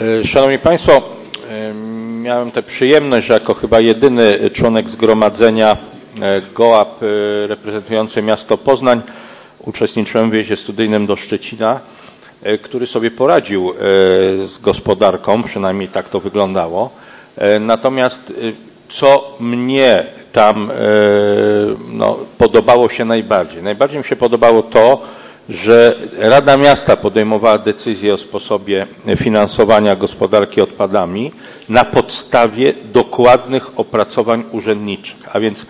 Szanowni Państwo, miałem tę przyjemność, że jako chyba jedyny członek zgromadzenia GOAP reprezentujący miasto Poznań uczestniczyłem w wyjeździe studyjnym do Szczecina, który sobie poradził z gospodarką, przynajmniej tak to wyglądało. Natomiast co mnie tam podobało się najbardziej? Najbardziej mi się podobało to, że Rada Miasta podejmowała decyzję o sposobie finansowania gospodarki odpadami na podstawie dokładnych opracowań urzędniczych, a więc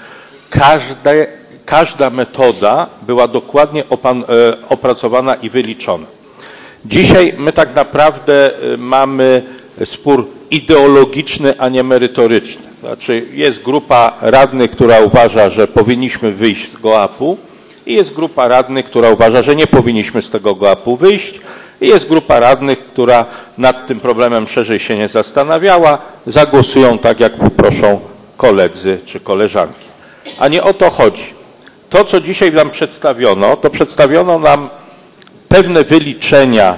każda metoda była dokładnie opracowana i wyliczona. Dzisiaj my tak naprawdę mamy spór ideologiczny, a nie merytoryczny. Znaczy jest grupa radnych, która uważa, że powinniśmy wyjść z GOAP-u i jest grupa radnych, która uważa, że nie powinniśmy z tego GOAP-u wyjść i jest grupa radnych, która nad tym problemem szerzej się nie zastanawiała, zagłosują tak, jak poproszą koledzy czy koleżanki. A nie o to chodzi. To, co dzisiaj nam przedstawiono, to przedstawiono nam pewne wyliczenia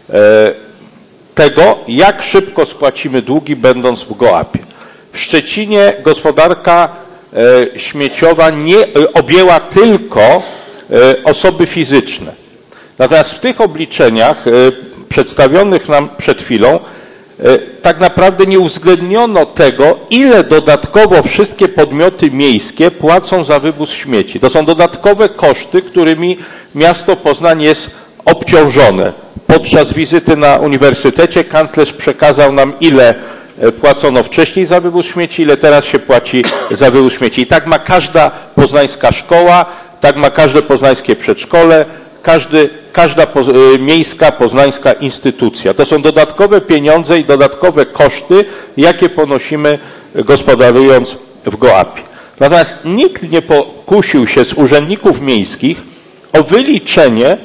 tego, jak szybko spłacimy długi, będąc w GOAP-ie. W Szczecinie gospodarka śmieciowa nie objęła tylko osoby fizyczne. Natomiast w tych obliczeniach przedstawionych nam przed chwilą tak naprawdę nie uwzględniono tego, ile dodatkowo wszystkie podmioty miejskie płacą za wywóz śmieci. To są dodatkowe koszty, którymi miasto Poznań jest obciążone. Podczas wizyty na uniwersytecie kanclerz przekazał nam, ile płacono wcześniej za wywóz śmieci, ile teraz się płaci za wywóz śmieci. I tak ma każda poznańska szkoła, tak ma każde poznańskie przedszkole, każda miejska, poznańska instytucja. To są dodatkowe pieniądze i dodatkowe koszty, jakie ponosimy gospodarując w GOAP-ie. Natomiast nikt nie pokusił się z urzędników miejskich o wyliczenie,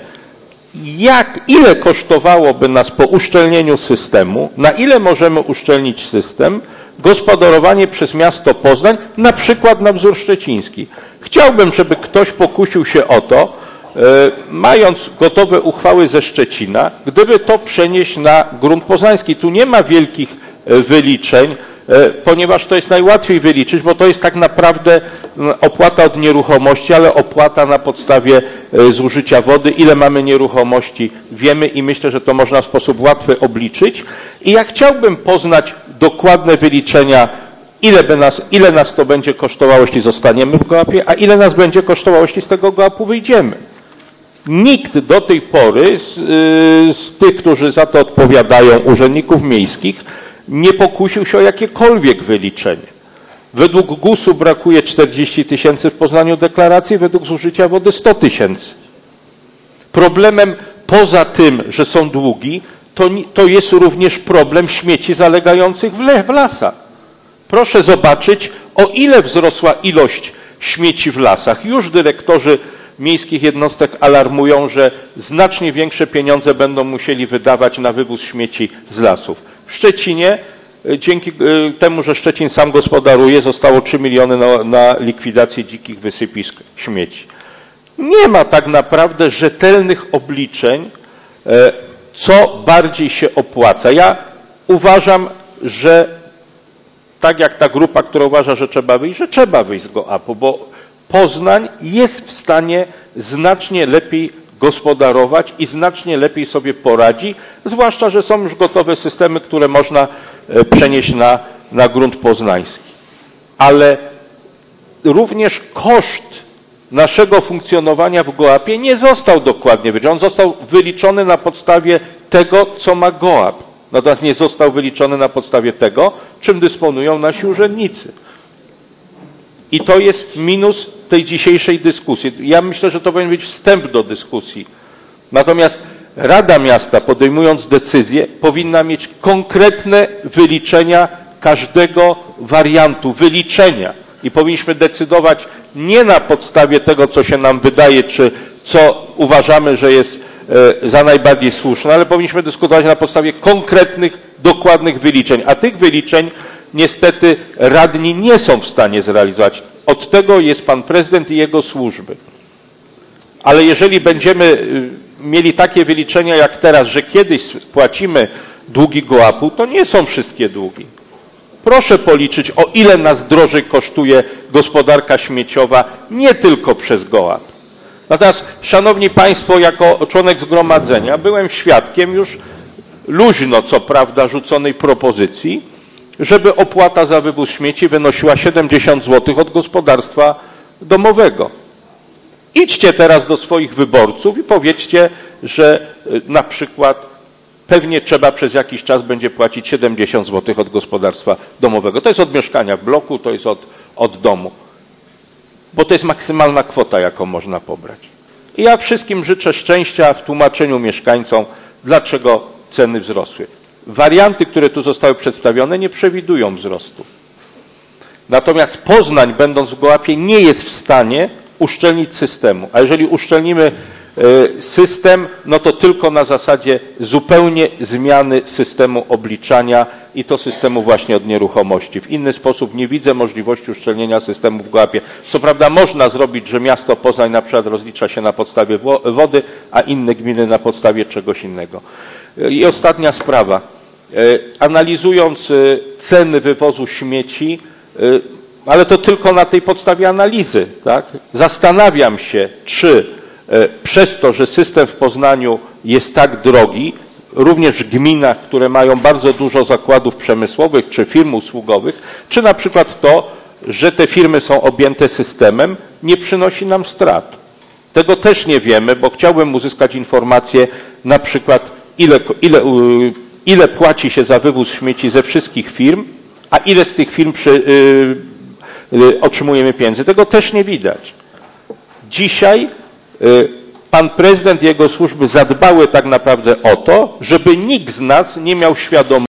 ile kosztowałoby nas po uszczelnieniu systemu, na ile możemy uszczelnić system, gospodarowanie przez miasto Poznań, na przykład na wzór szczeciński. Chciałbym, żeby ktoś pokusił się o to, mając gotowe uchwały ze Szczecina, gdyby to przenieść na grunt poznański. Tu nie ma wielkich wyliczeń, ponieważ to jest najłatwiej wyliczyć, bo to jest tak naprawdę opłata od nieruchomości, ale opłata na podstawie zużycia wody. Ile mamy nieruchomości, wiemy i myślę, że to można w sposób łatwy obliczyć. I ja chciałbym poznać dokładne wyliczenia, ile nas to będzie kosztowało, jeśli zostaniemy w GOAP-ie, a ile nas będzie kosztowało, jeśli z tego GOAP-u wyjdziemy. Nikt do tej pory z tych, którzy za to odpowiadają, urzędników miejskich, nie pokusił się o jakiekolwiek wyliczenie. Według GUS-u brakuje 40 000 w Poznaniu deklaracji, według zużycia wody 100 000. Problemem poza tym, że są długi, to jest również problem śmieci zalegających w lasach. Proszę zobaczyć, o ile wzrosła ilość śmieci w lasach. Już dyrektorzy miejskich jednostek alarmują, że znacznie większe pieniądze będą musieli wydawać na wywóz śmieci z lasów. W Szczecinie, dzięki temu, że Szczecin sam gospodaruje, zostało 3 miliony na likwidację dzikich wysypisk śmieci. Nie ma tak naprawdę rzetelnych obliczeń, co bardziej się opłaca. Ja uważam, że tak jak ta grupa, która uważa, że trzeba wyjść z GOAP-u, bo Poznań jest w stanie znacznie lepiej gospodarować i znacznie lepiej sobie poradzi, zwłaszcza, że są już gotowe systemy, które można przenieść na grunt poznański. Ale również koszt naszego funkcjonowania w GOAP-ie nie został dokładnie wyliczony. On został wyliczony na podstawie tego, co ma GOAP. Natomiast nie został wyliczony na podstawie tego, czym dysponują nasi urzędnicy. I to jest minus tej dzisiejszej dyskusji. Ja myślę, że to powinien być wstęp do dyskusji. Natomiast Rada Miasta, podejmując decyzję, powinna mieć konkretne wyliczenia każdego wariantu, I powinniśmy decydować nie na podstawie tego, co się nam wydaje, czy co uważamy, że jest za najbardziej słuszne, ale powinniśmy dyskutować na podstawie konkretnych, dokładnych wyliczeń. A tych wyliczeń niestety radni nie są w stanie zrealizować. Od tego jest pan prezydent i jego służby. Ale jeżeli będziemy mieli takie wyliczenia jak teraz, że kiedyś płacimy długi Gołapu to nie są wszystkie długi. Proszę policzyć, o ile nas drożej kosztuje gospodarka śmieciowa, nie tylko przez Gołap. Natomiast, szanowni państwo, jako członek zgromadzenia byłem świadkiem już luźno, co prawda, rzuconej propozycji, żeby opłata za wywóz śmieci wynosiła 70 zł od gospodarstwa domowego. Idźcie teraz do swoich wyborców i powiedzcie, że na przykład pewnie trzeba przez jakiś czas będzie płacić 70 zł od gospodarstwa domowego. To jest od mieszkania w bloku, to jest od domu. Bo to jest maksymalna kwota, jaką można pobrać. I ja wszystkim życzę szczęścia w tłumaczeniu mieszkańcom, dlaczego ceny wzrosły. Warianty, które tu zostały przedstawione, nie przewidują wzrostu. Natomiast Poznań, będąc w Gołapie, nie jest w stanie uszczelnić systemu. A jeżeli uszczelnimy system, no to tylko na zasadzie zupełnie zmiany systemu obliczania i to systemu właśnie od nieruchomości. W inny sposób nie widzę możliwości uszczelnienia systemu w Gołapie. Co prawda można zrobić, że miasto Poznań na przykład rozlicza się na podstawie wody, a inne gminy na podstawie czegoś innego. I ostatnia sprawa. Analizując ceny wywozu śmieci, ale to tylko na tej podstawie analizy, tak? Zastanawiam się, czy przez to, że system w Poznaniu jest tak drogi, również w gminach, które mają bardzo dużo zakładów przemysłowych czy firm usługowych, czy na przykład to, że te firmy są objęte systemem, nie przynosi nam strat. Tego też nie wiemy, bo chciałbym uzyskać informację na przykład, ile płaci się za wywóz śmieci ze wszystkich firm, a ile z tych firm otrzymujemy pieniędzy. Tego też nie widać. Dzisiaj pan prezydent i jego służby zadbały tak naprawdę o to, żeby nikt z nas nie miał świadomości,